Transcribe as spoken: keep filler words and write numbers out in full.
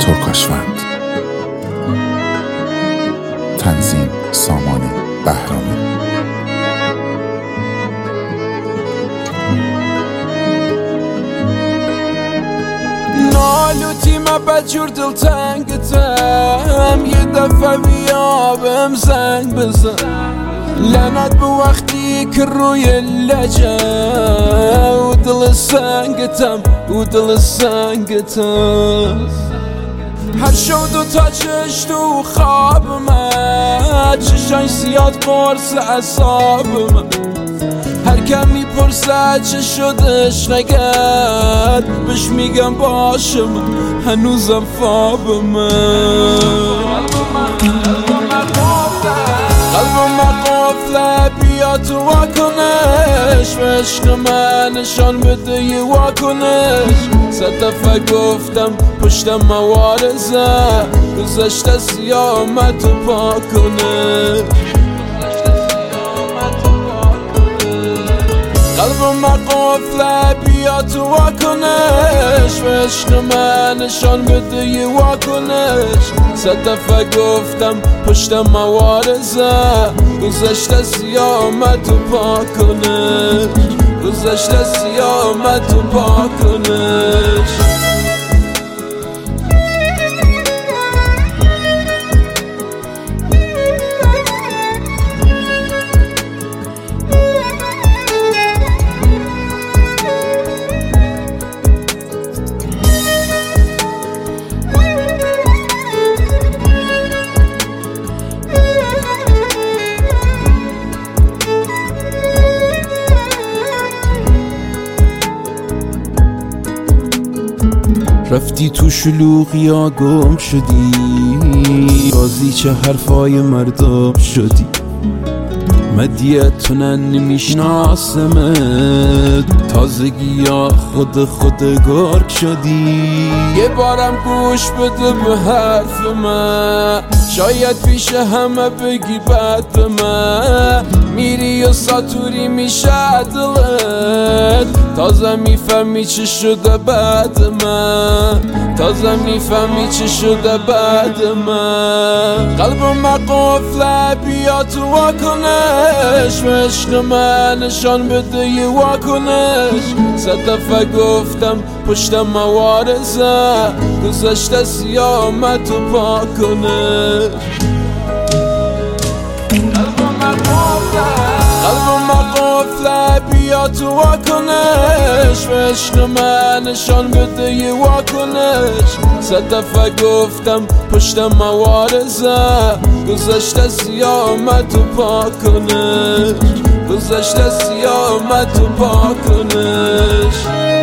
ترکاشوند. تنظیم سامانی بهرامی. نالوتی ما بجور دل تنگتم، یه دفعه بیا بهم زنگ بزن. لعنت به وقتی که روی لجه و دل سنگتم و دل سنگتم. هر شب دو تا چش تو خواب من، چشای سیاد قرص اعصاب من. هر کم میپرسد چه شدش نگرد، بهش میگم باشه من هنوزم خواب من. قلبم قفله بیا تو واکنش، به عشق من نشان بده یه واکنش. صد دفعه گفتم پشتم موارزه، گذشته سیاه آمد تو پاکنش. قلبم قفله بیا تو واکنش، به عشق من نشان بده یه واکنش. صد دفعه گفتم پشتم موارزه، گذشته سیاه آمد تو پاکنش. گذشته سیاه آمد تو پاکنش. رفتی تو شلوغی ها گم شدی، بازی چه حرفای مردم شدی. مدیتونن نمیشناسمت، تازگی ها خود خود گرگ شدی. یه بارم گوش بده به حرف من، شاید پیش همه بگی بد به من. میری و ساتوری میشه دلت، تازه میفهمی چه شده بعد من. تازه میفهمی چه شده بعد من. قلبم قفله بیا تو واکنش، به عشق من نشان بده یه واکنش. صد دفعه گفتم پشتم موارزه، گذشته سیاه آمد تو پاکنش. قلبم قفله بیا تو واکنش، به عشق من نشان بده یه واکنش. صد دفعه گفتم پشتم موارزه، گذشته سیاه آمد تو پاکنش. گذشته سیاه آمد تو پاکنش.